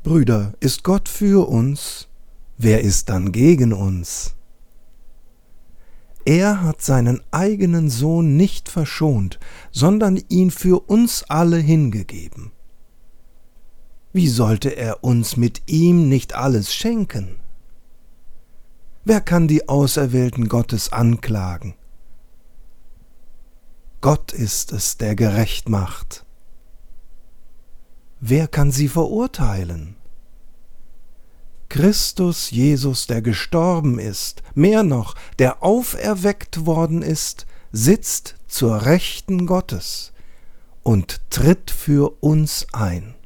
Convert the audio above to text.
Brüder, ist Gott für uns? Wer ist dann gegen uns? Er hat seinen eigenen Sohn nicht verschont, sondern ihn für uns alle hingegeben. Wie sollte er uns mit ihm nicht alles schenken? Wer kann die Auserwählten Gottes anklagen? Gott ist es, der gerecht macht. Wer kann sie verurteilen? Christus Jesus, der gestorben ist, mehr noch, der auferweckt worden ist, sitzt zur Rechten Gottes und tritt für uns ein.